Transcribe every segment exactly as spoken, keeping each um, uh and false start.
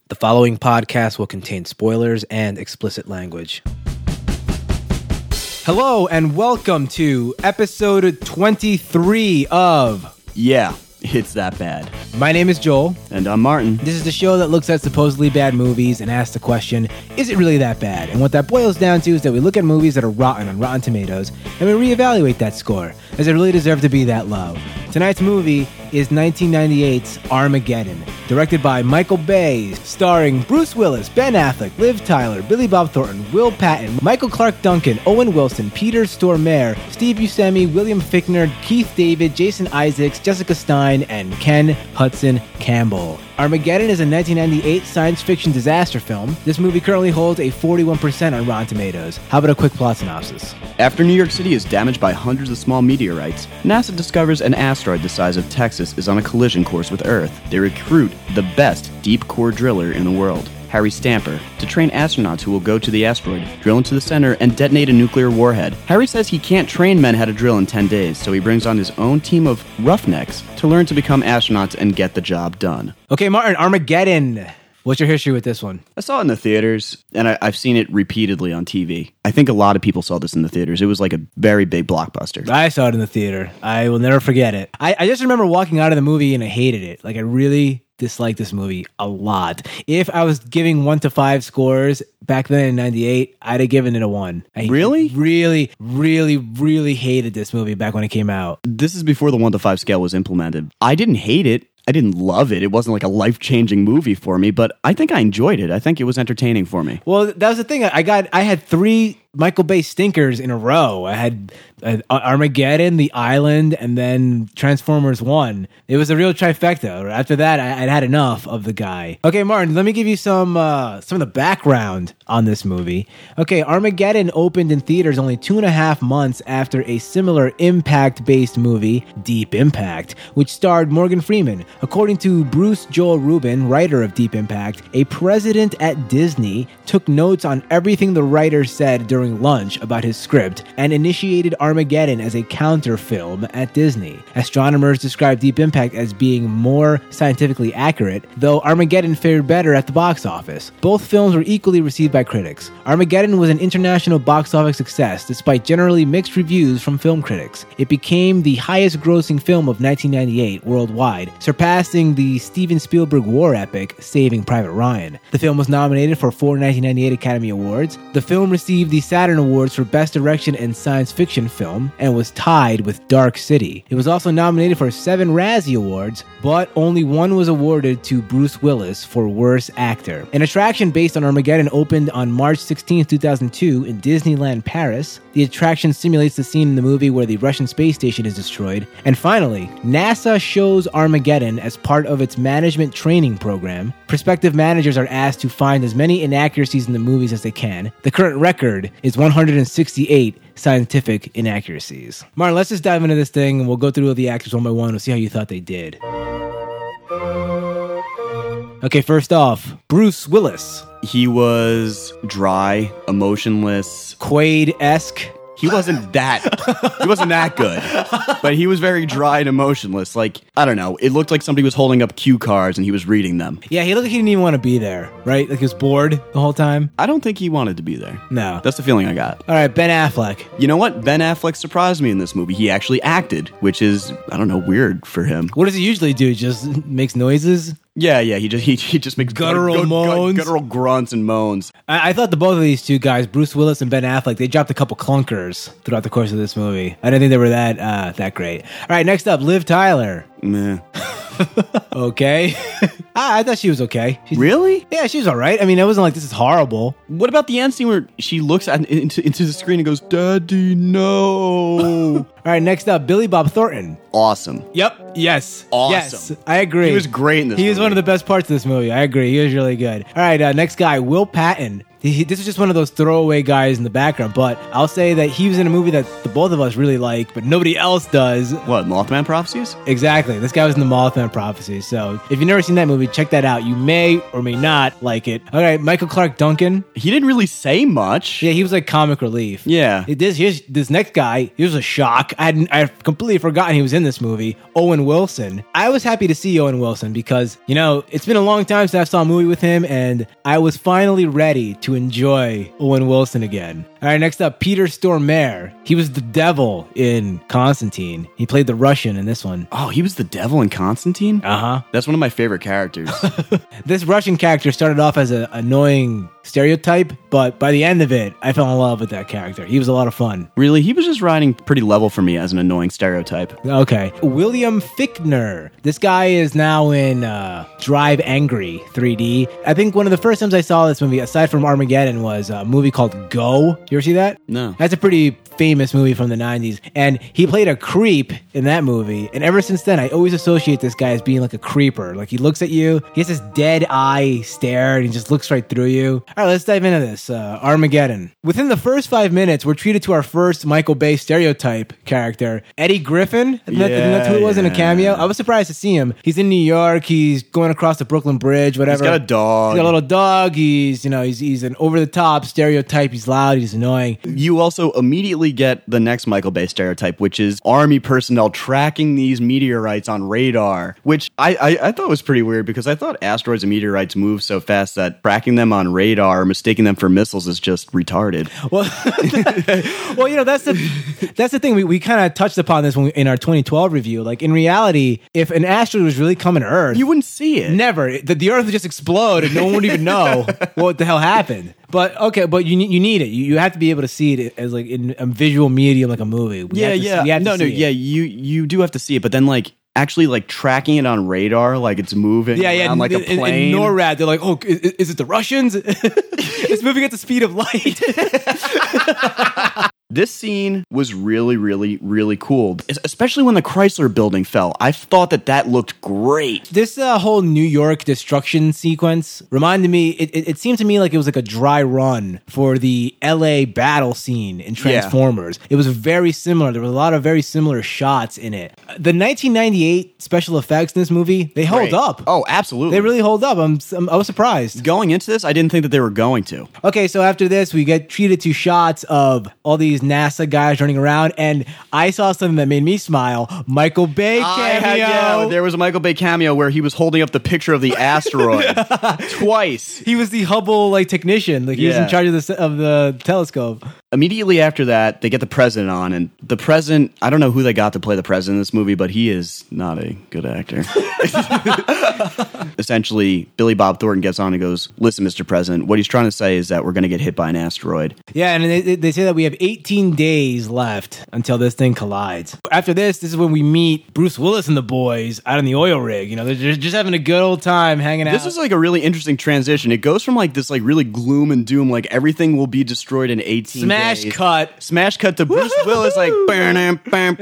The following podcast will contain spoilers and explicit language. Hello and welcome to episode twenty-three of Yeah, it's that bad. My name is Joel. And I'm Martin. This is the show that looks at supposedly bad movies and asks the question, is it really that bad? And what that boils down to is that we look at movies that are rotten on Rotten Tomatoes and we reevaluate that score. Does it really deserve to be that low? Tonight's movie is nineteen ninety-eight's Armageddon, directed by Michael Bay, starring Bruce Willis, Ben Affleck, Liv Tyler, Billy Bob Thornton, Will Patton, Michael Clarke Duncan, Owen Wilson, Peter Stormare, Steve Buscemi, William Fichtner, Keith David, Jason Isaacs, Jessica Stein, and Ken Hudson Campbell. Armageddon is a nineteen ninety-eight science fiction disaster film. This movie currently holds a forty-one percent on Rotten Tomatoes. How about a quick plot synopsis? After New York City is damaged by hundreds of small meteorites, NASA discovers an asteroid the size of Texas is on a collision course with Earth. They recruit the best deep core driller in the world, Harry Stamper, to train astronauts who will go to the asteroid, drill into the center, and detonate a nuclear warhead. Harry says he can't train men how to drill in ten days, so he brings on his own team of roughnecks to learn to become astronauts and get the job done. Okay, Martin, Armageddon. What's your history with this one? I saw it in the theaters, and I, I've seen it repeatedly on T V. I think a lot of people saw this in the theaters. It was like a very big blockbuster. I saw it in the theater. I will never forget it. I, I just remember walking out of the movie and I hated it. Like, I really disliked this movie a lot. If I was giving one to five scores back then in ninety-eight, I'd have given it a one. I Really? Really, really, really hated this movie back when it came out. This is before the one to five scale was implemented. I didn't hate it. I didn't love it. It wasn't like a life-changing movie for me, but I think I enjoyed it. I think it was entertaining for me. Well, that was the thing. I got, I had three Michael Bay stinkers in a row. I had uh, Armageddon, The Island, and then Transformers one. It was a real trifecta. After that, I, I'd had enough of the guy. Okay, Martin, let me give you some uh, some of the background on this movie. Okay, Armageddon opened in theaters only two and a half months after a similar impact-based movie, Deep Impact, which starred Morgan Freeman. According to Bruce Joel Rubin, writer of Deep Impact, a president at Disney took notes on everything the writer said during lunch about his script and initiated Armageddon as a counter film at Disney. Astronomers described Deep Impact as being more scientifically accurate, though Armageddon fared better at the box office. Both films were equally received by critics. Armageddon was an international box office success despite generally mixed reviews from film critics. It became the highest grossing film of nineteen ninety-eight worldwide, surpassing the Steven Spielberg war epic Saving Private Ryan. The film was nominated for four nineteen ninety-eight Academy Awards. The film received the Saturn Awards for Best Direction and Science Fiction Film and was tied with Dark City. It was also nominated for seven Razzie Awards, but only one was awarded to Bruce Willis for Worst Actor. An attraction based on Armageddon opened on March sixteenth, two thousand two in Disneyland Paris. The attraction simulates the scene in the movie where the Russian space station is destroyed. And finally, NASA shows Armageddon as part of its management training program. Prospective managers are asked to find as many inaccuracies in the movies as they can. The current record is one hundred sixty-eight scientific inaccuracies. Martin, let's just dive into this thing and we'll go through all the actors one by one and see how you thought they did. Okay, first off, Bruce Willis. He was dry, emotionless. Quaid-esque. He wasn't that, he wasn't that good, but he was very dry and emotionless. Like, I don't know, it looked like somebody was holding up cue cards and he was reading them. Yeah, he looked like he didn't even want to be there, right? Like he was bored the whole time. I don't think he wanted to be there. No. That's the feeling I got. All right, Ben Affleck. You know what? Ben Affleck surprised me in this movie. He actually acted, which is, I don't know, weird for him. What does he usually do? Just makes noises? Yeah, yeah, he just he, he just makes guttural gut, moans, gut, guttural grunts and moans. I, I thought the both of these two guys, Bruce Willis and Ben Affleck, they dropped a couple clunkers throughout the course of this movie. I didn't think they were that uh, that great. All right, next up, Liv Tyler. Meh. Okay. I, I thought she was okay. She's, really? Yeah, she was all right. I mean, it wasn't like this is horrible. What about the end scene where she looks at, into, into the screen and goes, "Daddy, no." All right, next up, Billy Bob Thornton. Awesome. Yep. Yes. Awesome. Yes. I agree. He was great in this He movie. was one of the best parts of this movie. I agree. He was really good. All right, uh, next guy, Will Patton. He, this is just one of those throwaway guys in the background, but I'll say that he was in a movie that the both of us really like, but nobody else does. What, Mothman Prophecies? Exactly. This guy was in the Mothman Prophecies. So if you've never seen that movie, check that out. You may or may not like it. All right, Michael Clark Duncan. He didn't really say much. Yeah, he was like comic relief. Yeah. It, this here's this next guy. He was a shock. I hadn't, I completely forgotten he was in this movie. Owen Wilson. I was happy to see Owen Wilson because, you know, it's been a long time since I saw a movie with him, and I was finally ready to enjoy Owen Wilson again. All right, next up, Peter Stormare. He was the devil in Constantine. He played the Russian in this one. Oh, he was the devil in Constantine? Uh-huh. That's one of my favorite characters. This Russian character started off as an annoying stereotype, but by the end of it, I fell in love with that character. He was a lot of fun. Really? He was just riding pretty level for me as an annoying stereotype. Okay. William Fichtner. This guy is now in uh, Drive Angry three D. I think one of the first times I saw this movie, aside from Armageddon, was a movie called Go. You ever see that? No. That's a pretty famous movie from the nineties, and he played a creep in that movie, and ever since then I always associate this guy as being like a creeper. Like, he looks at you, he has this dead eye stare, and he just looks right through you. All right, let's dive into this. uh, Armageddon. Within the first five minutes, we're treated to our first Michael Bay stereotype character, Eddie Griffin. Isn't that, isn't that who it was in a cameo? I was surprised to see him. He's in New York, he's going across the Brooklyn Bridge, whatever. He's got a dog. He's got a little dog. He's, you know, he's he's an over-the-top stereotype. He's loud, he's annoying. You also immediately get the next Michael Bay stereotype, which is army personnel tracking these meteorites on radar, which I, I, I thought was pretty weird because I thought asteroids and meteorites move so fast that tracking them on radar, mistaking them for missiles, is just retarded. Well, well, you know, that's the that's the thing. We, we kind of touched upon this when we, in our twenty twelve review. Like, in reality, if an asteroid was really coming to Earth, You wouldn't see it. never. The, the Earth would just explode and no one would even know what the hell happened. But okay, but you need you need it. You, you have to be able to see it as like in a visual medium, like a movie. We Yeah, have to, yeah. we have no, to no, see it. yeah. You you do have to see it, but then like actually like tracking it on radar, like it's moving Yeah, yeah. around like a in, plane. in NORAD, they're like, oh, is, is it the Russians? It's moving at the speed of light. This scene was really, really, really cool, Es- especially when the Chrysler building fell. I thought that that looked great. This uh, whole New York destruction sequence reminded me, it, it, it seemed to me like it was like a dry run for the L A battle scene in Transformers. Yeah. It was very similar. There were a lot of very similar shots in it. The nineteen ninety-eight special effects in this movie, they hold Great. up. Oh, absolutely. They really hold up. I'm, I'm, I was surprised. Going into this, I didn't think that they were going to. Okay, so after this, we get treated to shots of all these NASA guys running around, and I saw something that made me smile. Michael Bay cameo. I had, yeah, there was a Michael Bay cameo where he was holding up the picture of the asteroid twice. He was the Hubble like technician. Like, he was Yeah. in charge of the of the telescope. Immediately after that, they get the president on, and the president, I don't know who they got to play the president in this movie, but he is not a good actor. Essentially, Billy Bob Thornton gets on and goes, listen, Mister President, what he's trying to say is that we're going to get hit by an asteroid. Yeah, and they, they say that we have eighteen days left until this thing collides. After this, this is when we meet Bruce Willis and the boys out on the oil rig. You know, they're just, just having a good old time hanging out. This is like a really interesting transition. It goes from like this like really gloom and doom, like everything will be destroyed in eighteen Smash days. cut. Smash cut to Bruce Willis like and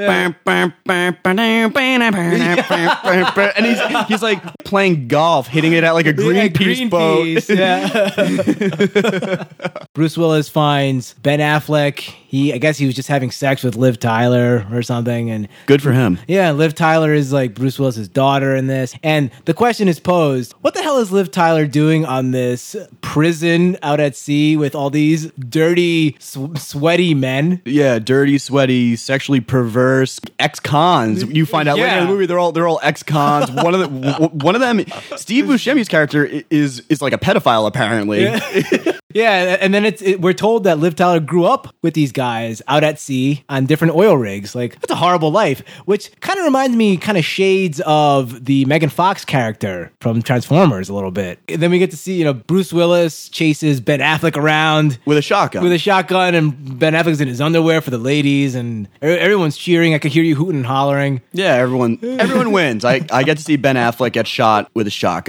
he's he's like playing golf, hitting it at like a Greenpeace yeah, boat. Greenpeace, yeah. Bruce Willis finds Ben Affleck. He, I guess he was just having sex with Liv Tyler or something, and Good for him. yeah, Liv Tyler is like Bruce Willis's daughter in this. And the question is posed, what the hell is Liv Tyler doing on this prison out at sea with all these dirty, sw- sweaty men? Yeah, dirty, sweaty, sexually perverse ex-cons. You find out later Yeah. in the movie they're all they're all ex-cons. One of the w- one of them, Steve Buscemi's character i- is is like a pedophile apparently. Yeah. Yeah, and then it's it, we're told that Liv Tyler grew up with these guys out at sea on different oil rigs. Like, that's a horrible life, which kind of reminds me, kind of shades of the Megan Fox character from Transformers a little bit. And then we get to see, you know, Bruce Willis chases Ben Affleck around With a shotgun. with a shotgun, and Ben Affleck's in his underwear for the ladies, and er- everyone's cheering. I could hear you hooting and hollering. Yeah, everyone everyone wins. I, I get to see Ben Affleck get shot with a shotgun.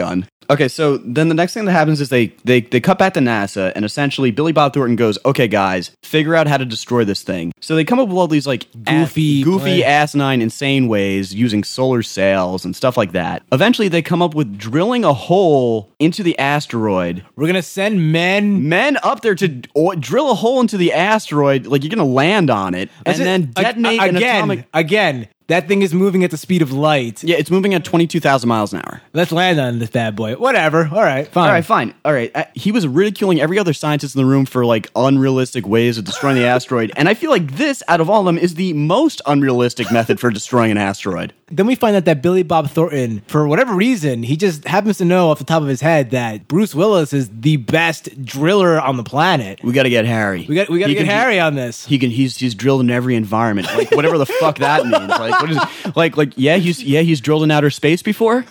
Okay, so then the next thing that happens is they, they they cut back to NASA, and essentially Billy Bob Thornton goes, okay, guys, figure out how to destroy this thing. So they come up with all these like Goofy, ass, goofy, like- asinine, insane ways using solar sails and stuff like that. Eventually, they come up with drilling a hole into the asteroid. We're gonna send men. Men up there to o- drill a hole into the asteroid, like you're gonna land on it, and Is it- then detonate a- an again, atomic. Again, that thing is moving at the speed of light. Yeah, it's moving at twenty-two thousand miles an hour. Let's land on this bad boy. Whatever. All right, fine. All right, fine. All right. Uh, he was ridiculing every other scientist in the room for like unrealistic ways of destroying the asteroid. And I feel like this, out of all of them, is the most unrealistic method for destroying an asteroid. Then we find out that Billy Bob Thornton, for whatever reason, he just happens to know off the top of his head that Bruce Willis is the best driller on the planet. We got to get Harry. We got we got to He get can- Harry on this. He can. He's he's drilled in every environment, like whatever the fuck that means. Like what is it? like like yeah he's yeah he's drilled in outer space before.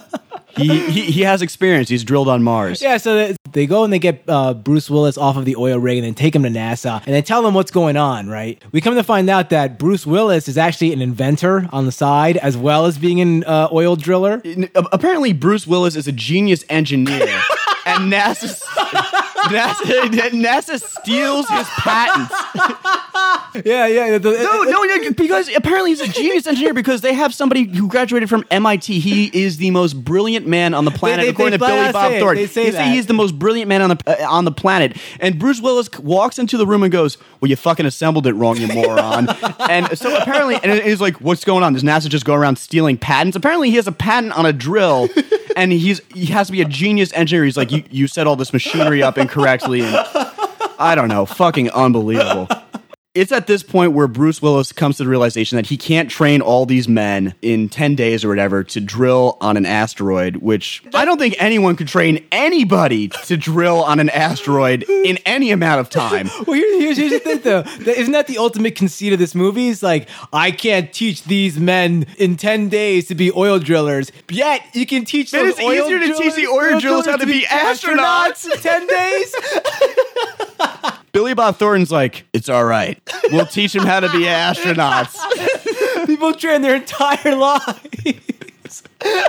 he, he he has experience. He's drilled on Mars. Yeah, so they- they go and they get uh, Bruce Willis off of the oil rig and then take him to NASA and they tell him what's going on, right? We come to find out that Bruce Willis is actually an inventor on the side as well as being an uh, oil driller. Apparently, Bruce Willis is a genius engineer, and NASA NASA NASA steals his patents. Yeah, yeah. the- No, no, no, because apparently he's a genius engineer because they have somebody who graduated from M I T. He is the most brilliant man on the planet, they- according they to flat Billy out Bob say it. Thornton. They say They say that. he's the most brilliant man on the uh, on the planet. And Bruce Willis walks into the room and goes, "Well, you fucking assembled it wrong, you moron." And so apparently, and he's like, "What's going on? Does NASA just go around stealing patents?" Apparently, he has a patent on a drill, and he's he has to be a genius engineer. He's like, "You you set all this machinery up incorrectly," and I don't know, fucking unbelievable. It's at this point where Bruce Willis comes to the realization that he can't train all these men in ten days or whatever to drill on an asteroid, which I don't think anyone could train anybody to drill on an asteroid in any amount of time. Well, here- here's, here's the thing, though. That- Isn't that the ultimate conceit of this movie? It's like, I can't teach these men in ten days to be oil drillers, yet you can teach It those is oil easier to teach the oil drillers how to be astronauts. in ten days? Billy Bob Thornton's like, it's all right. We'll teach them how to be astronauts. People train their entire lives.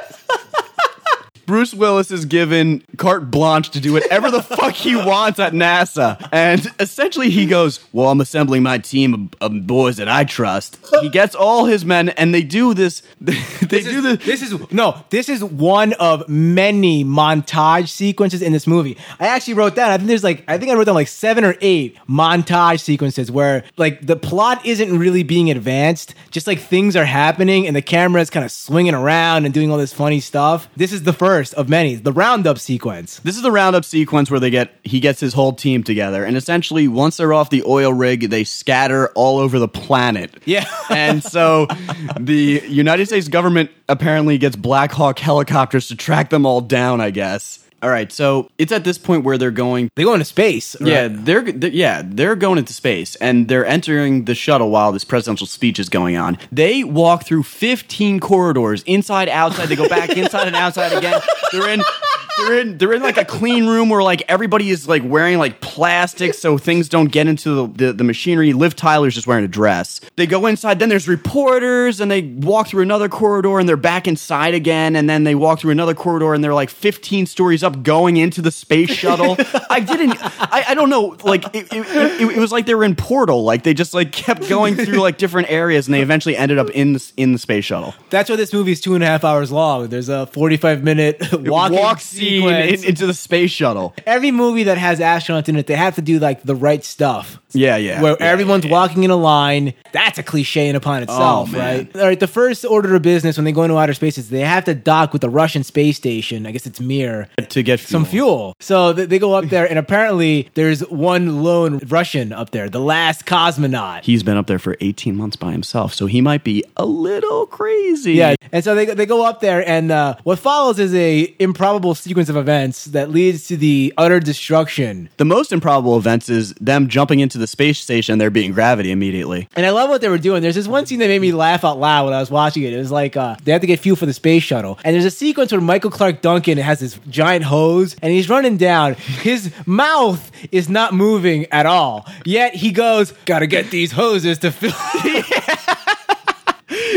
Bruce Willis is given carte blanche to do whatever the fuck he wants at NASA. And essentially he goes, well, I'm assembling my team of, of boys that I trust. He gets all his men and they do this. They This do is, the. this is no. This is one of many montage sequences in this movie. I actually wrote down. I think there's like I think I wrote down like seven or eight montage sequences where like the plot isn't really being advanced. Just like things are happening and the camera is kind of swinging around and doing all this funny stuff. This is the first of many. The roundup sequence. This is the roundup sequence where they get he gets his whole team together, and essentially once they're off the oil rig, they scatter all over the planet. Yeah. And so the United States government apparently gets Black Hawk helicopters to track them all down, I guess. All right, so it's at this point where they're going. They go into space. Right? Yeah, they're, they're yeah they're going into space, and they're entering the shuttle while this presidential speech is going on. They walk through fifteen corridors, inside, outside. They go back inside and outside again. They're in. They're in, they're in like a clean room where like everybody is like wearing like plastic so things don't get into the, the, the machinery. Liv Tyler's just wearing a dress. They go inside, then there's reporters, and they walk through another corridor and they're back inside again, and then they walk through another corridor and they're like fifteen stories up going into the space shuttle. I didn't, I, I don't know, like it, it, it, it was like they were in Portal, like they just like kept going through like different areas and they eventually ended up in the, in the space shuttle. That's why this movie is two and a half hours long. There's a forty-five minute walking Walk scene sequence. in, into the space shuttle. Every movie that has astronauts in it, they have to do like the right stuff. Yeah, yeah. Where yeah, everyone's yeah. walking in a line. That's a cliche in upon itself, Oh, man. right? All right, the first order of business when they go into outer space is they have to dock with the Russian space station. I guess it's Mir. To get fuel. Some fuel. So th- they go up there, and apparently there's one lone Russian up there, the last cosmonaut. He's been up there for eighteen months by himself, so he might be a little crazy. Yeah, and so they they go up there, and uh, what follows is a improbable sequence of events that leads to the utter destruction. The most improbable events is them jumping into the space station and there being gravity immediately. And I love what they were doing. There's this one scene that made me laugh out loud when I was watching it. It was like uh, they have to get fuel for the space shuttle, and there's a sequence where Michael Clark Duncan has this giant hose, and he's running down. His mouth is not moving at all. Yet he goes, "Gotta get these hoses to fill." Just like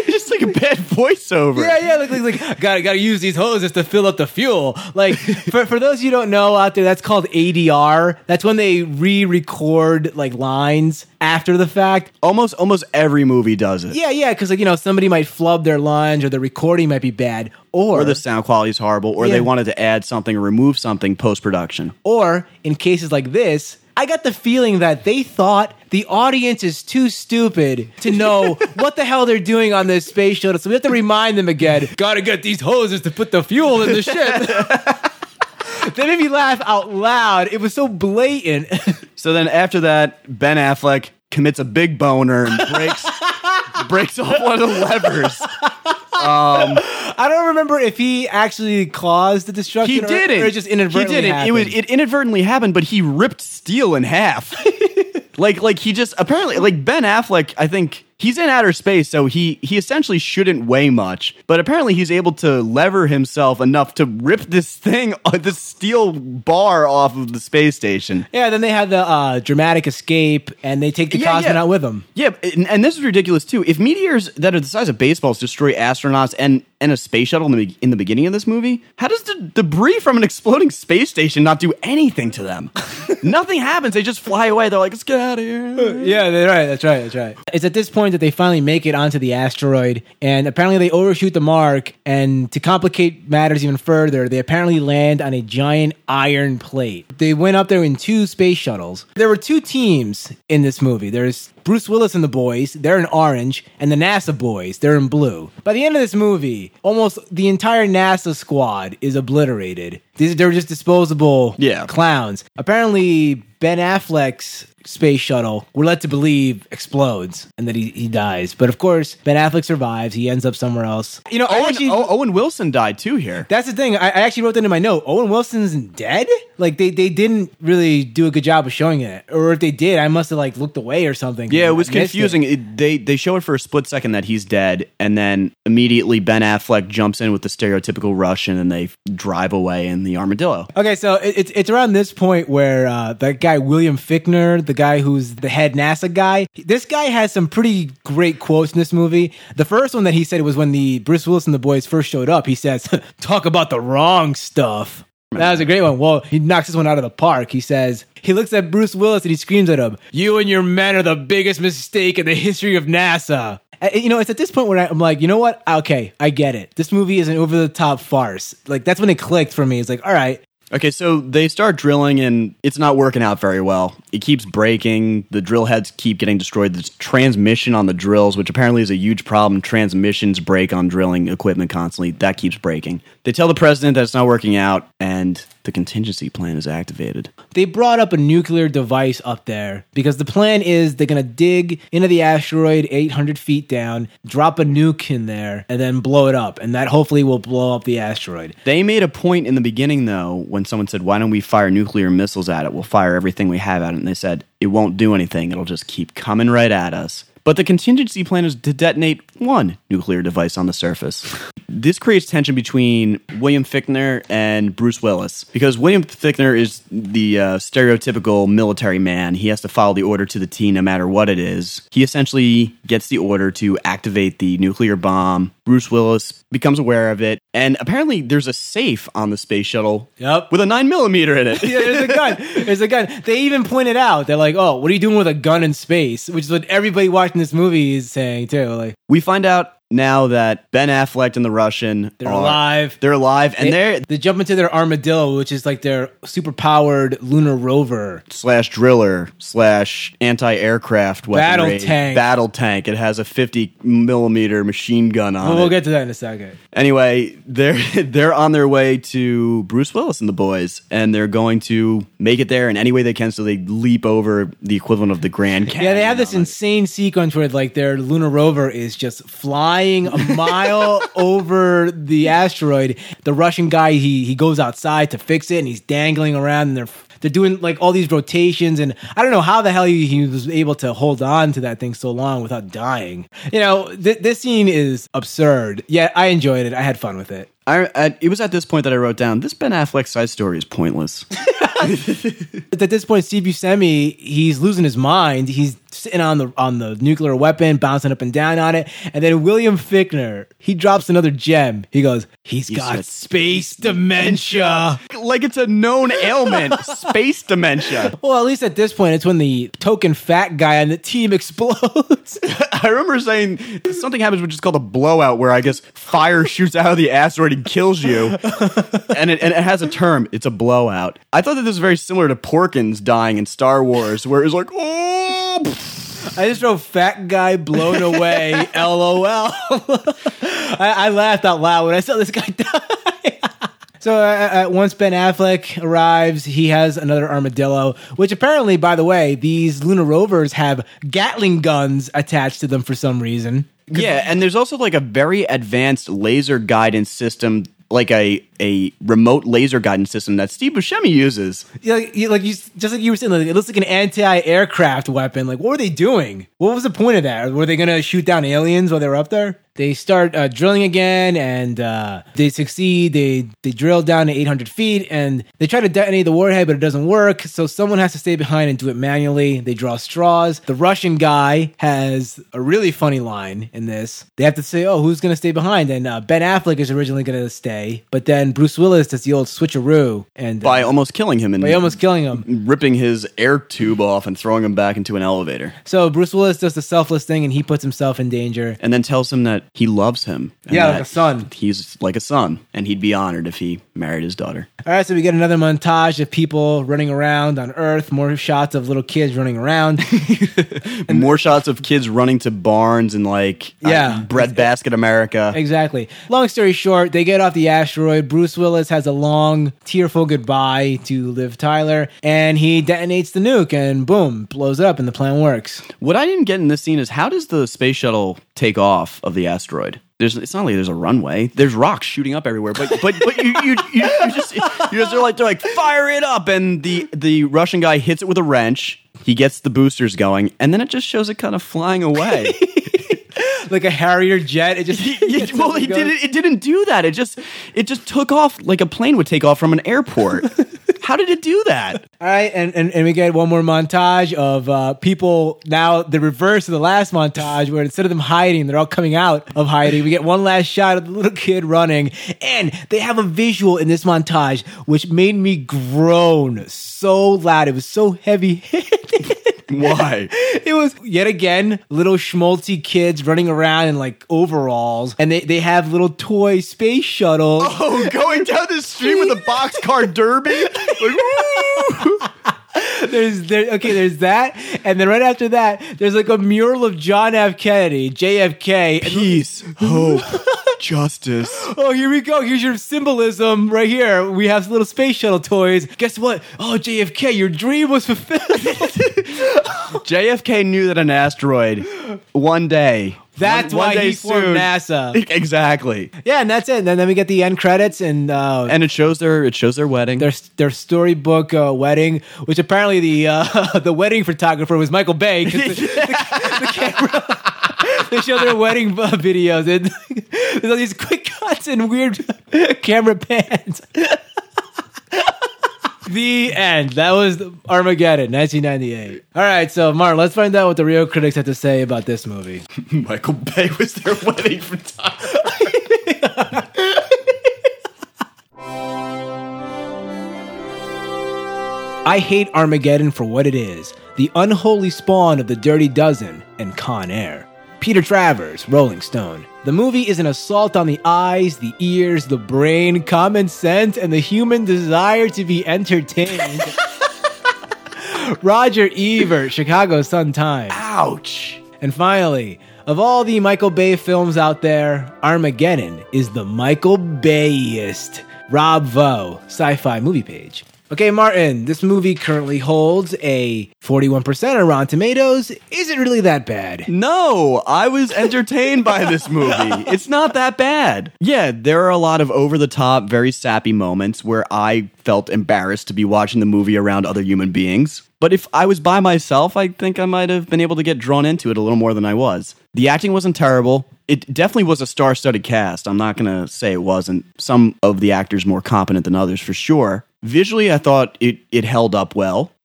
like a bad voiceover. Yeah, yeah, like, like, like gotta, gotta use these hoses to fill up the fuel. Like, for, for those you don't know out there, that's called A D R. That's when they re-record, like, lines after the fact. Almost, almost every movie does it. Yeah, yeah, because, like, you know, somebody might flub their lines or the recording might be bad. Or, Or the sound quality is horrible, or Yeah. they wanted to add something or remove something post-production. or, in cases like this, I got the feeling that they thought the audience is too stupid to know what the hell they're doing on this space shuttle, so we have to remind them again, gotta get these hoses to put the fuel in the ship. They made me laugh out loud. It was so blatant. So then after that, Ben Affleck commits a big boner and breaks breaks off one of the levers. Um, I don't remember if he actually caused the destruction he or, did it. or it just inadvertently He did it. happened. It was it inadvertently happened, but he ripped steel in half. like like he just apparently like Ben Affleck, I think he's in outer space, so he he essentially shouldn't weigh much, but apparently he's able to lever himself enough to rip this thing, uh, this steel bar off of the space station. Yeah, then they had the uh, dramatic escape, and they take the Yeah, cosmonaut yeah. with them. Yeah, and, and this is ridiculous too. If meteors that are the size of baseballs destroy astronauts and, and a space shuttle in the, be- in the beginning of this movie, how does the debris from an exploding space station not do anything to them? Nothing happens. They just fly away. They're like, let's get out of here. Yeah, that's right. That's right. That's right. It's at this point that they finally make it onto the asteroid, and apparently they overshoot the mark. And to complicate matters even further, they apparently land on a giant iron plate. They went up there in two space shuttles. There were two teams in this movie. There's Bruce Willis and the boys, they're in orange, and the NASA boys, they're in blue. By the end of this movie, almost the entire NASA squad is obliterated. These they're just disposable Yeah. clowns. Apparently, Ben Affleck's space shuttle, we're led to believe, explodes and that he, he dies. But of course, Ben Affleck survives. He ends up somewhere else. You know, I Owen, actually, O- Owen Wilson died too here. that's the thing. I, I actually wrote that in my note. Owen Wilson's dead? Like, they, they didn't really do a good job of showing it. Or if they did, I must have, like, looked away or something. Yeah, it was I missed confusing. It, they they show it for a split second that he's dead, and then immediately Ben Affleck jumps in with the stereotypical Russian, and they drive away in the armadillo. Okay, so it, it's it's around this point where uh, that guy William Fichtner, the guy who's the head NASA guy, this guy has some pretty great quotes in this movie. The first one that he said was when the Bruce Willis and the boys first showed up. He says, "Talk about the wrong stuff." That was a great one. Well, he knocks this one out of the park. He says, he looks at Bruce Willis and he screams at him, "You and your men are the biggest mistake in the history of NASA." And, you know, it's at this point where I'm like, you know what? Okay, I get it. This movie is an over-the-top farce. Like, that's when it clicked for me. It's like, all right. Okay, so they start drilling, and it's not working out very well. It keeps breaking. The drill heads keep getting destroyed. There's transmission on the drills, which apparently is a huge problem. Transmissions break on drilling equipment constantly. That keeps breaking. They tell the president that it's not working out, and the contingency plan is activated. They brought up a nuclear device up there because the plan is they're going to dig into the asteroid eight hundred feet down, drop a nuke in there, and then blow it up. And that hopefully will blow up the asteroid. They made a point in the beginning, though, when someone said, why don't we fire nuclear missiles at it? We'll fire everything we have at it. And they said, it won't do anything. It'll just keep coming right at us. But the contingency plan is to detonate one nuclear device on the surface. This creates tension between William Fichtner and Bruce Willis, because William Fichtner is the uh, stereotypical military man. He has to follow the order to the T no matter what it is. He essentially gets the order to activate the nuclear bomb. Bruce Willis becomes aware of it, and apparently there's a safe on the space shuttle Yep. with a nine millimeter in it. Yeah, there's a gun. There's a gun. They even pointed out, they're like, oh, what are you doing with a gun in space? Which is what everybody watching this movie is saying, too. Like, We find out now that Ben Affleck and the Russian they're are, alive. They're alive, and They, they're they jump into their armadillo, which is like their super-powered lunar rover. slash driller slash anti-aircraft Battle weaponry tank. battle tank. It has a fifty millimeter machine gun on Well, we'll it. get to that in a second. Anyway, they're they're on their way to Bruce Willis and the boys, and they're going to make it there in any way they can. So they leap over the equivalent of the Grand Canyon. Yeah, they have this on it. insane sequence where like their lunar rover is just flying a mile over the asteroid. The Russian guy, he he goes outside to fix it, and he's dangling around, and they're they're doing like all these rotations, and I don't know how the hell he, he was able to hold on to that thing so long without dying. You know, th- this scene is absurd. Yeah, I enjoyed it. I had fun with it. I, I, it was at this point that I wrote down, this Ben Affleck side story is pointless. At this point, Steve Buscemi, he's losing his mind. He's sitting on the on the nuclear weapon, bouncing up and down on it. And then William Fichtner, he drops another gem. He goes, he's, he's got space dementia. Like it's a known ailment, space dementia. Well, at least at this point, it's when the token fat guy on the team explodes. I remember saying something happens which is called a blowout, where I guess fire shoots out of the asteroid and kills you. And it, and it has a term. It's a blowout. I thought that this was very similar to Porkins dying in Star Wars, where it was like, oh... I just wrote fat guy blown away, LOL. I, I laughed out loud when I saw this guy die. So uh, uh, once Ben Affleck arrives, he has another armadillo, which apparently, by the way, these lunar rovers have Gatling guns attached to them for some reason. Yeah, and there's also like a very advanced laser guidance system, like a, a remote laser guidance system that Steve Buscemi uses. Yeah, like, you, like you, just like you were saying, like, it looks like an anti-aircraft weapon. Like, what were they doing? What was the point of that? Were they going to shoot down aliens while they were up there? They start uh, drilling again, and uh, they succeed. They they drill down to eight hundred feet, and they try to detonate the warhead, but it doesn't work. So someone has to stay behind and do it manually. They draw straws. The Russian guy has a really funny line in this. They have to say, oh, who's going to stay behind? And uh, Ben Affleck is originally going to stay, but then Bruce Willis does the old switcheroo. and uh, By almost killing him. And by almost killing him. Ripping his air tube off and throwing him back into an elevator. So Bruce Willis does the selfless thing, and he puts himself in danger. And then tells him that he loves him. and Yeah, that like a son. He's like a son, and he'd be honored if he married his daughter. All right, so we get another montage of people running around on Earth, more shots of little kids running around. And more shots of kids running to barns and like Yeah. uh, breadbasket America. Exactly. Long story short, they get off the asteroid. Bruce Willis has a long, tearful goodbye to Liv Tyler, and he detonates the nuke, and boom, blows it up, and the plan works. What I didn't get in this scene is, how does the space shuttle take off of the asteroid? There's, it's not like there's a runway. There's rocks shooting up everywhere, but but but you you, you, you just you just they're like they're like fire it up, and the the Russian guy hits it with a wrench. He gets the boosters going, and then it just shows it kind of flying away. Like a Harrier jet, it just It- well, it didn't. It didn't do that. It just it just took off like a plane would take off from an airport. How did it do that? All right, and, and, and we get one more montage of uh, people, now the reverse of the last montage, where instead of them hiding, they're all coming out of hiding. We get one last shot of the little kid running, and they have a visual in this montage which made me groan so loud. It was so heavy-handed. Why? It was, yet again, little schmaltzy kids running around in like overalls, and they, they have little toy space shuttles. Oh, going down the street with a boxcar derby? Like, woo! There's there okay, there's that, and then right after that, there's like a mural of John F. Kennedy, J F K. Peace, hope, justice. Oh, here we go. Here's your symbolism right here. We have little space shuttle toys. Guess what? Oh, J F K, your dream was fulfilled. J F K knew that an asteroid one day. That's one, why one day he formed soon- NASA. Exactly. Yeah, and that's it. And then, then we get the end credits, and uh, And it shows their it shows their wedding. their their storybook uh, wedding, which apparently the uh, the wedding photographer was Michael Bay. 'Cause the, the, the camera, they show their wedding uh, videos, and there's all these quick cuts and weird camera pans. The end. That was Armageddon, nineteen ninety-eight. All right, so Martin, let's find out what the real critics had to say about this movie. Michael Bay was their wedding photographer. I hate Armageddon for what it is, the unholy spawn of the Dirty Dozen and Con Air. Peter Travers, Rolling Stone. The movie is an assault on the eyes, the ears, the brain, common sense, and the human desire to be entertained. Roger Ebert, Chicago Sun-Times. Ouch. And finally, of all the Michael Bay films out there, Armageddon is the Michael Bayest. Rob Vo, Sci-Fi Movie Page. Okay, Martin, this movie currently holds a forty-one percent on Rotten Tomatoes. Is it really that bad? No, I was entertained by this movie. It's not that bad. Yeah, there are a lot of over-the-top, very sappy moments where I felt embarrassed to be watching the movie around other human beings. But if I was by myself, I think I might have been able to get drawn into it a little more than I was. The acting wasn't terrible. It definitely was a star-studded cast. I'm not going to say it wasn't. Some of the actors more competent than others, for sure. Visually, I thought it, it held up well.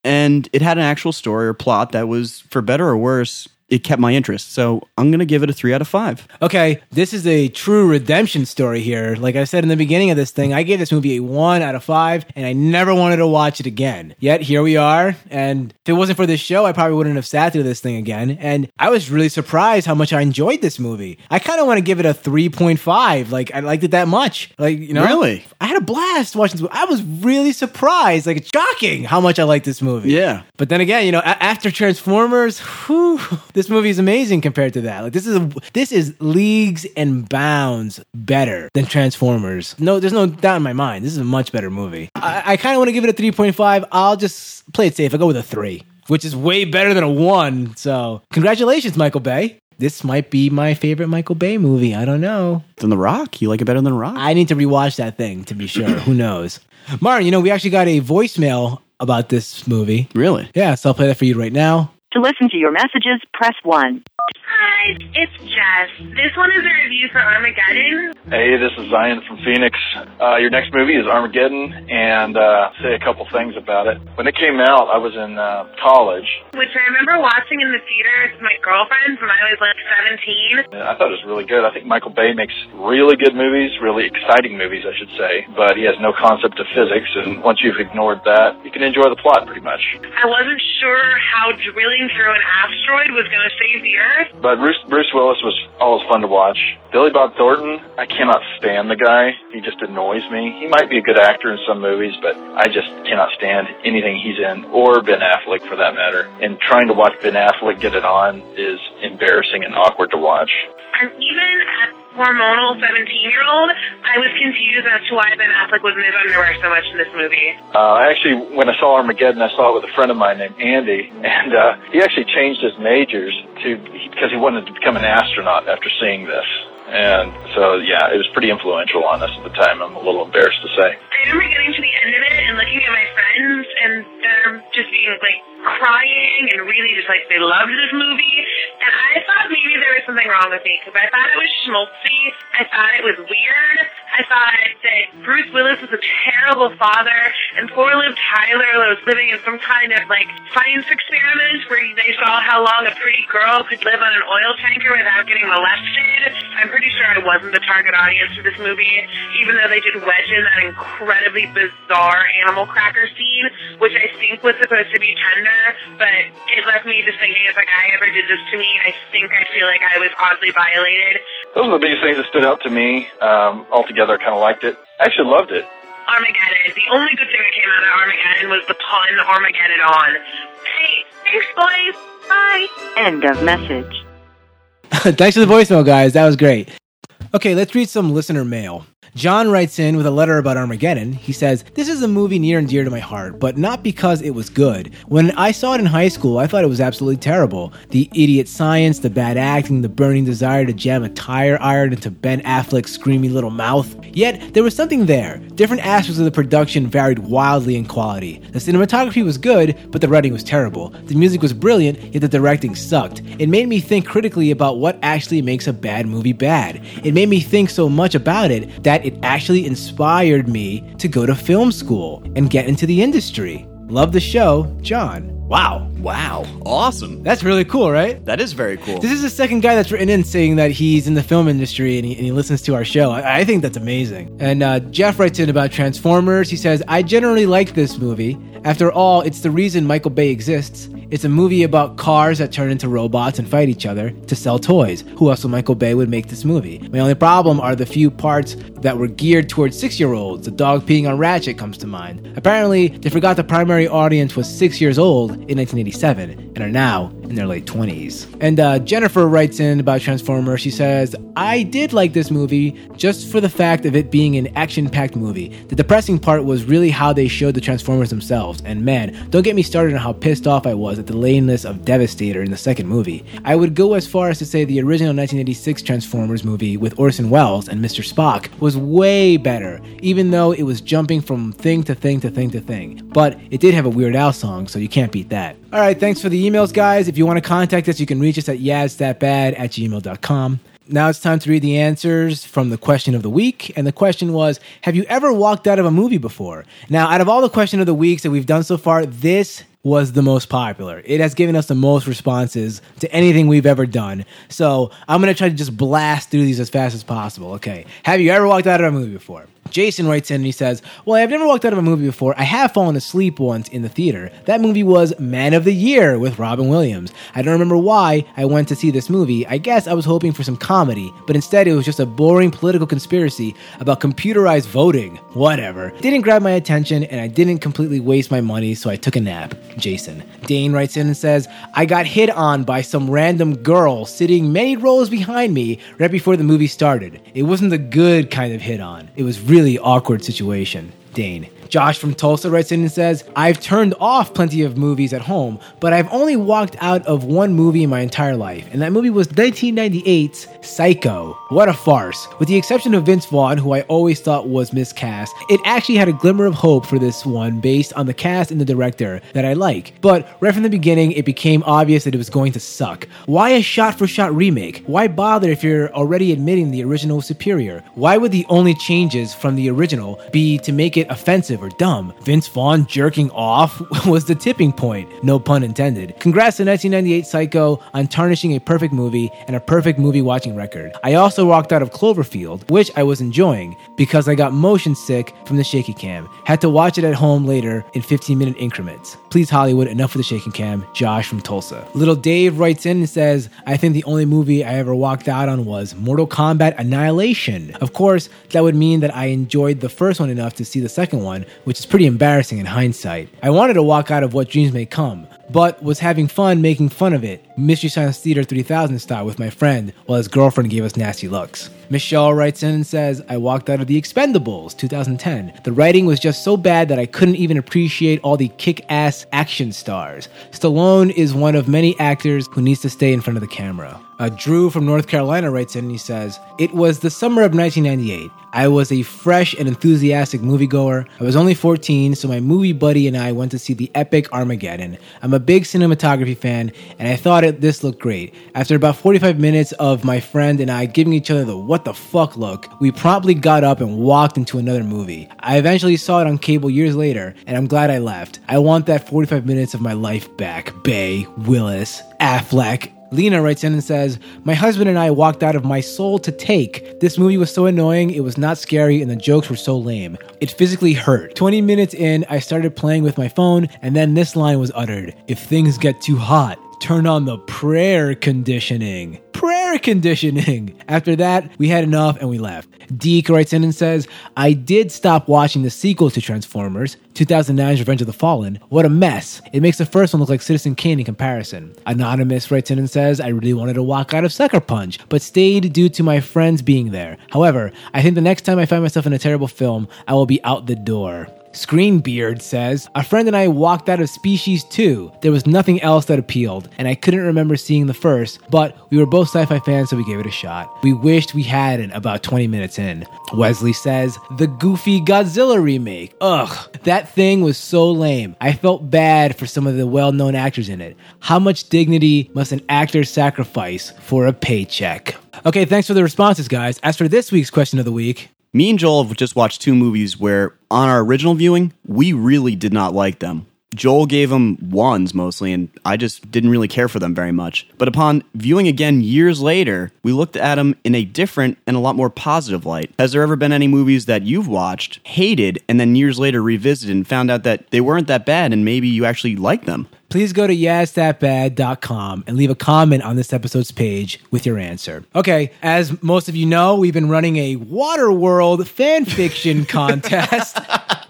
and it had an actual story or plot that was, for better or worse, it kept my interest. So I'm going to give it a three out of five. Okay, this is a true redemption story here. Like I said in the beginning of this thing, I gave this movie a one out of five, and I never wanted to watch it again. Yet here we are, and if it wasn't for this show, I probably wouldn't have sat through this thing again. And I was really surprised how much I enjoyed this movie. I kind of want to give it a three point five. Like, I liked it that much. Like, you know, really, I had a blast watching this movie. I was really surprised. Like, it's shocking how much I liked this movie. Yeah. But then again, you know, a- after Transformers, whew, this movie is amazing compared to that. Like, this is a, this is leagues and bounds better than Transformers. No, there's no doubt in my mind. This is a much better movie. I, I kind of want to give it a three point five. I'll just play it safe. I'll go with a three, which is way better than a one. So, congratulations, Michael Bay. This might be my favorite Michael Bay movie. I don't know. Than The Rock? You like it better than The Rock? I need to rewatch that thing to be sure. Who knows? Martin, you know, we actually got a voicemail about this movie. Really? Yeah, so I'll play that for you right now. To listen to your messages, press one. Hi, it's Jess. This one is a review for Armageddon. Hey, this is Zion from Phoenix. Uh, your next movie is Armageddon, and uh, say a couple things about it. When it came out, I was in uh, college. Which I remember watching in the theater with my girlfriends when I was like seventeen. I thought it was really good. I think Michael Bay makes really good movies, really exciting movies, I should say, but he has no concept of physics, and once you've ignored that, you can enjoy the plot pretty much. I wasn't sure how drilling through an asteroid was going to save the Earth. But Bruce, Bruce Willis was always fun to watch. Billy Bob Thornton, I cannot stand the guy. He just annoys me. He might be a good actor in some movies, but I just cannot stand anything he's in, or Ben Affleck for that matter. And trying to watch Ben Affleck get it on is embarrassing and awkward to watch. And even as a hormonal seventeen-year-old, I was confused as to why Ben Affleck was in his underwear so much in this movie. Uh, I actually, when I saw Armageddon, I saw it with a friend of mine named Andy, and uh, he actually changed his majors to because he wanted to become an astronaut after seeing this. And so, yeah, it was pretty influential on us at the time. I'm a little embarrassed to say. I remember getting to the end of it and looking at my friends, and them just being, like, crying and really just, like, they loved this movie. And I thought maybe there was something wrong with me, because I thought it was schmaltzy. I thought it was weird. I thought that Bruce Willis was a terrible father, and poor Liv Tyler was living in some kind of, like, science experiment where they saw how long a pretty girl could live on an oil tanker without getting molested. I'm pretty sure I wasn't the target audience for this movie, even though they did wedge in that incredibly bizarre animal cracker scene, which I think was supposed to be tender, but it left me just thinking, if a guy ever did this to me, I think I feel like I was oddly violated. Those are the biggest things that stood out to me. Um, altogether, I kind of liked it. I actually loved it. Armageddon. The only good thing that came out of Armageddon was the pun Armageddon on. Hey, thanks, boys. Bye. End of message. Thanks for the voicemail, guys. That was great. Okay, let's read some listener mail. John writes in with a letter about Armageddon. He says, "This is a movie near and dear to my heart, but not because it was good. When I saw it in high school, I thought it was absolutely terrible. The idiot science, the bad acting, the burning desire to jam a tire iron into Ben Affleck's screamy little mouth. Yet, there was something there. Different aspects of the production varied wildly in quality. The cinematography was good, but the writing was terrible. The music was brilliant, yet the directing sucked. It made me think critically about what actually makes a bad movie bad. It made me think so much about it that it actually inspired me to go to film school and get into the industry. Love the show, John." Wow. Wow. Awesome. That's really cool, right? That is very cool. This is the second guy that's written in saying that he's in the film industry and he, and he listens to our show. I, I think that's amazing. And uh, Jeff writes in about Transformers. He says, "I generally like this movie. After all, it's the reason Michael Bay exists. It's a movie about cars that turn into robots and fight each other to sell toys. Who else will Michael Bay would make this movie? My only problem are the few parts that were geared towards six-year-olds. The dog peeing on Ratchet comes to mind. Apparently, they forgot the primary audience was six years old in nineteen eighty-seven and are now in their late twenties. And uh, Jennifer writes in about Transformers. She says, "I did like this movie just for the fact of it being an action-packed movie. The depressing part was really how they showed the Transformers themselves. And man, don't get me started on how pissed off I was at the lameness of Devastator in the second movie. I would go as far as to say the original nineteen eighty-six Transformers movie with Orson Welles and Mister Spock was way better, even though it was jumping from thing to thing to thing to thing. But it did have a Weird Al song, so you can't beat that." All right, thanks for the emails, guys. If you want to contact us, you can reach us at yazthatbad at gmail dot com. Now it's time to read the answers from the question of the week. And the question was, have you ever walked out of a movie before? Now, out of all the question of the weeks that we've done so far, this was the most popular. It has given us the most responses to anything we've ever done. So I'm going to try to just blast through these as fast as possible. Okay. Have you ever walked out of a movie before? Jason writes in and he says, well, I've never walked out of a movie before. I have fallen asleep once in the theater. That movie was Man of the Year with Robin Williams. I don't remember why I went to see this movie. I guess I was hoping for some comedy, but instead it was just a boring political conspiracy about computerized voting. Whatever. Didn't grab my attention and I didn't completely waste my money, so I took a nap. Jason. Dane writes in and says, I got hit on by some random girl sitting many rows behind me right before the movie started. It wasn't the good kind of hit on. It was really Really awkward situation. Dane. Josh from Tulsa writes in and says, I've turned off plenty of movies at home, but I've only walked out of one movie in my entire life, and that movie was nineteen ninety-eight's Psycho. What a farce. With the exception of Vince Vaughn, who I always thought was miscast, it actually had a glimmer of hope for this one based on the cast and the director that I like. But right from the beginning, it became obvious that it was going to suck. Why a shot-for-shot remake? Why bother if you're already admitting the original was superior? Why would the only changes from the original be to make it offensive or dumb? Vince Vaughn jerking off was the tipping point, no pun intended. Congrats to nineteen ninety-eight Psycho on tarnishing a perfect movie and a perfect movie watching record. I also walked out of Cloverfield, which I was enjoying, because I got motion sick from the shaky cam. Had to watch it at home later in fifteen minute increments. Please Hollywood, enough with the shaky cam. Josh from Tulsa. Little Dave writes in and says, I think the only movie I ever walked out on was Mortal Kombat Annihilation. Of course, that would mean that I enjoyed the first one enough to see the second one, which is pretty embarrassing in hindsight. I wanted to walk out of What Dreams May Come, but was having fun making fun of it, Mystery Science Theater three thousand style with my friend, while his girlfriend gave us nasty looks. Michelle writes in and says, I walked out of The Expendables, two thousand ten. The writing was just so bad that I couldn't even appreciate all the kick-ass action stars. Stallone is one of many actors who needs to stay in front of the camera. Uh, Drew from North Carolina writes in and he says, it was the summer of nineteen ninety-eight. I was a fresh and enthusiastic moviegoer. I was only fourteen, so my movie buddy and I went to see the epic Armageddon. I'm a big cinematography fan, and I thought it, this looked great. After about forty-five minutes of my friend and I giving each other the what the fuck look, we promptly got up and walked into another movie. I eventually saw it on cable years later, and I'm glad I left. I want that forty-five minutes of my life back. Bay, Willis, Affleck. Lena writes in and says, my husband and I walked out of My Soul to Take. This movie was so annoying, it was not scary, and the jokes were so lame. It physically hurt. twenty minutes in, I started playing with my phone, and then this line was uttered. If things get too hot, turn on the prayer conditioning. Prayer conditioning. After that, we had enough and we left. Deke writes in and says, I did stop watching the sequel to Transformers, two thousand nine's Revenge of the Fallen. What a mess. It makes the first one look like Citizen Kane in comparison. Anonymous writes in and says, I really wanted to walk out of Sucker Punch, but stayed due to my friends being there. However, I think the next time I find myself in a terrible film, I will be out the door. Screenbeard says, a friend and I walked out of Species two. There was nothing else that appealed, and I couldn't remember seeing the first, but we were both sci-fi fans, so we gave it a shot. We wished we hadn't about twenty minutes in. Wesley says, the goofy Godzilla remake. Ugh, that thing was so lame. I felt bad for some of the well-known actors in it. How much dignity must an actor sacrifice for a paycheck? Okay, thanks for the responses, guys. As for this week's question of the week, me and Joel have just watched two movies where, on our original viewing, we really did not like them. Joel gave them ones mostly, and I just didn't really care for them very much. But upon viewing again years later, we looked at them in a different and a lot more positive light. Has there ever been any movies that you've watched, hated, and then years later revisited and found out that they weren't that bad and maybe you actually liked them? Please go to yes that bad dot com and leave a comment on this episode's page with your answer. Okay, as most of you know, we've been running a Waterworld fan fiction contest.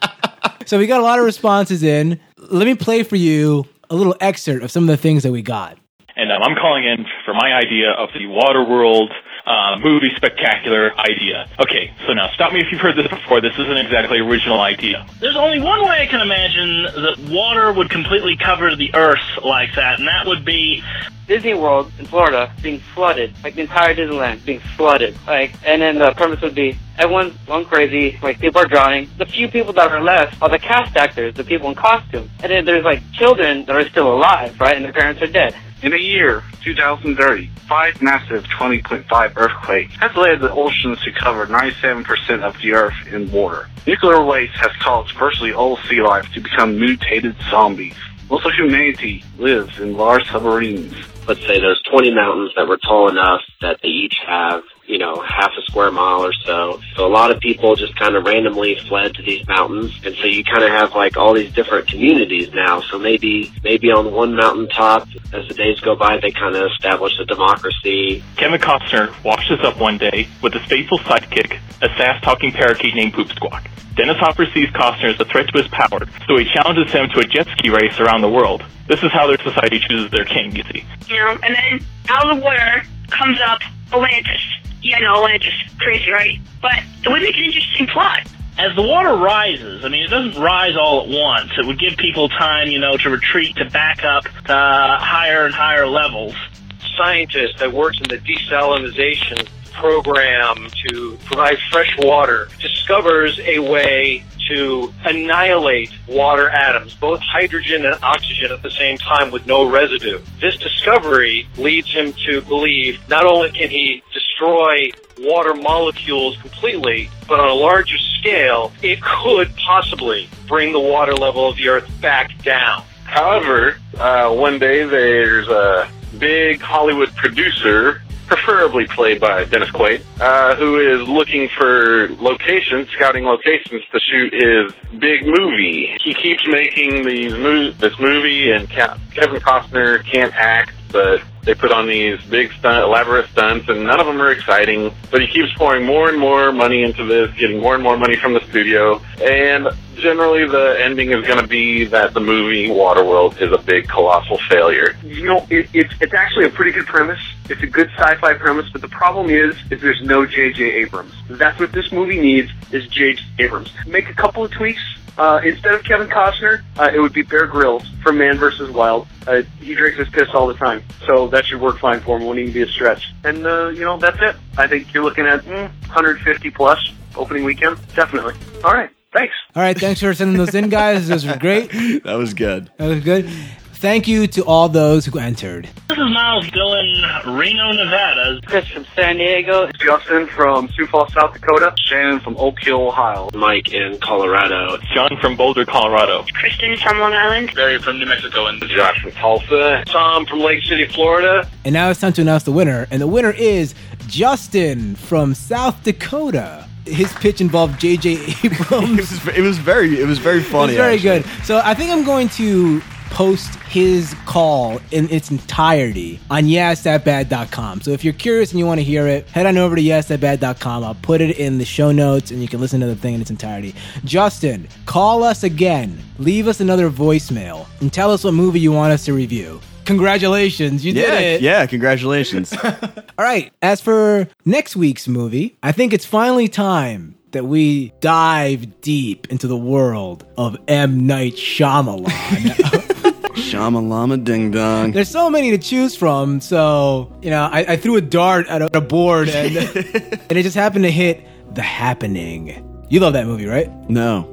So we got a lot of responses in. Let me play for you a little excerpt of some of the things that we got. And um, I'm calling in for my idea of the Waterworld uh, movie spectacular idea. Okay, so now stop me if you've heard this before. This isn't exactly original idea. There's only one way I can imagine that water would completely cover the earth like that, and that would be Disney World in Florida being flooded, like the entire Disneyland being flooded, like, and then the premise would be everyone's going crazy, like people are drowning. The few people that are left are the cast actors, the people in costume, and then there's like children that are still alive, right, and their parents are dead. In the year two thousand thirty, five massive twenty point five earthquakes has led the oceans to cover ninety-seven percent of the earth in water. Nuclear waste has caused virtually all sea life to become mutated zombies. Most of humanity lives in large submarines. Let's say there's twenty mountains that were tall enough that they each have, you know, half a square mile or so. So a lot of people just kind of randomly fled to these mountains. And so you kind of have like all these different communities now. So maybe, maybe on one mountaintop, as the days go by, they kind of establish a democracy. Kevin Costner washes up one day with his faithful sidekick, a fast-talking parakeet named Poop Squawk. Dennis Hopper sees Costner as a threat to his power, so he challenges him to a jet ski race around the world. This is how their society chooses their king, you see. You know, and then out of the water comes up Atlantis. Yeah, no, Atlantis. Crazy, right? But it would make an interesting plot. As the water rises, I mean, it doesn't rise all at once. It would give people time, you know, to retreat, to back up to higher and higher levels. Scientist that works in the desalinization program to provide fresh water discovers a way to annihilate water atoms, both hydrogen and oxygen at the same time with no residue. This discovery leads him to believe not only can he destroy water molecules completely, but on a larger scale, it could possibly bring the water level of the Earth back down. However, uh, one day there's a big Hollywood producer, preferably played by Dennis Quaid, uh, who is looking for locations, scouting locations to shoot his big movie. He keeps making these mo- this movie, and Ke- Kevin Costner can't act, but they put on these big stunt, elaborate stunts, and none of them are exciting. But he keeps pouring more and more money into this, getting more and more money from the studio, and generally the ending is going to be that the movie Waterworld is a big, colossal failure. You know, it, it's it's actually a pretty good premise. It's a good sci-fi premise, but the problem is, is there's no J J Abrams. That's what this movie needs, is J J Abrams. Make a couple of tweaks. Uh, instead of Kevin Costner, uh, it would be Bear Grylls from Man versus. Wild. Uh, he drinks his piss all the time, so that should work fine for him. Wouldn't even be a stretch. And, uh, you know, that's it. I think you're looking at mm, one hundred fifty plus opening weekend. Definitely. All right. Thanks. All right. Thanks for sending those in, guys. Those were great. That was good. That was good. Thank you to all those who entered. This is Miles Dillon, Reno, Nevada. Chris from San Diego. Justin from Sioux Falls, South Dakota. Shannon from Oak Hill, Ohio. Mike in Colorado. John from Boulder, Colorado. Kristen from Long Island. Barry from New Mexico. And Josh from Tulsa. Tom from Lake City, Florida. And now it's time to announce the winner. And the winner is Justin from South Dakota. His pitch involved J J Abrams. it, was, it was very, it was very funny. It was very actually. good. So I think I'm going to post his call in its entirety on yes that bad dot com. So if you're curious and you want to hear it, head on over to yes that bad dot com. I'll put it in the show notes and you can listen to the thing in its entirety. Justin, call us again. Leave us another voicemail and tell us what movie you want us to review. Congratulations, you yeah, did it. Yeah, congratulations. All right, as for next week's movie, I think it's finally time that we dive deep into the world of M. Night Shyamalan. Shamalama ding dong. There's so many to choose from, so, you know, I, I threw a dart at a, a board and, and it just happened to hit The Happening. You love that movie, right? No.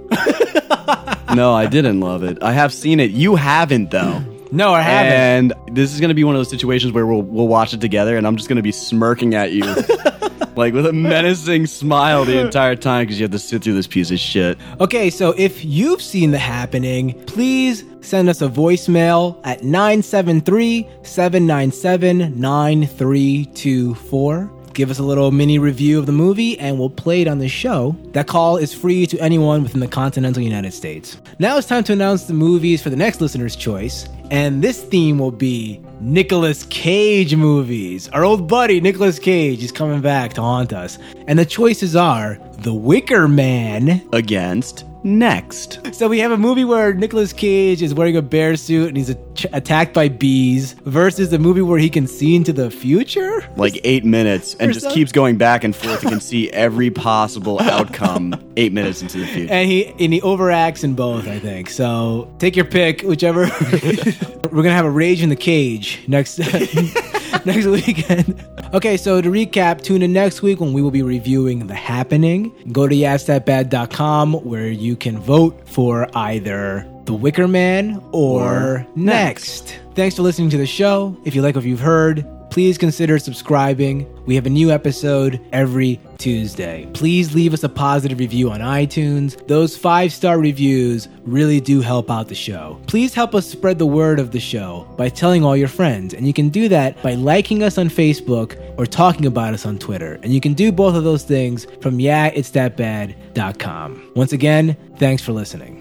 No, I didn't love it. I have seen it. You haven't, though. No, I haven't. And this is going to be one of those situations where we'll we'll watch it together, and I'm just going to be smirking at you, like with a menacing smile the entire time because you have to sit through this piece of shit. Okay, so if you've seen The Happening, please send us a voicemail at nine seven three, seven nine seven, nine three two four. Give us a little mini review of the movie, and we'll play it on the show. That call is free to anyone within the continental United States. Now it's time to announce the movies for the next listener's choice, and this theme will be Nicolas Cage movies. Our old buddy Nicolas Cage is coming back to haunt us, and the choices are The Wicker Man against Next. So we have a movie where Nicolas Cage is wearing a bear suit and he's a- attacked by bees versus a movie where he can see into the future? Like eight minutes and just something? keeps going back and forth and can see every possible outcome eight minutes into the future. And he and he overacts in both, I think. So take your pick, whichever. We're going to have a Rage in the Cage next next weekend. Okay, so to recap, tune in next week when we will be reviewing The Happening. Go to yes that bad dot com where you can vote for either The Wicker Man or, or Next. Next. Thanks for listening to the show. If you like what you've heard, please consider subscribing. We have a new episode every Tuesday. Please leave us a positive review on iTunes. Those five-star reviews really do help out the show. Please help us spread the word of the show by telling all your friends, and you can do that by liking us on Facebook or talking about us on Twitter. And you can do both of those things from yeah it's that bad dot com. Once again, thanks for listening.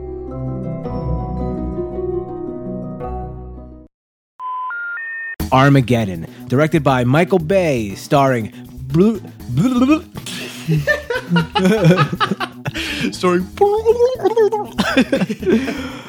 Armageddon, directed by Michael Bay, starring Blue, blue, blue, starring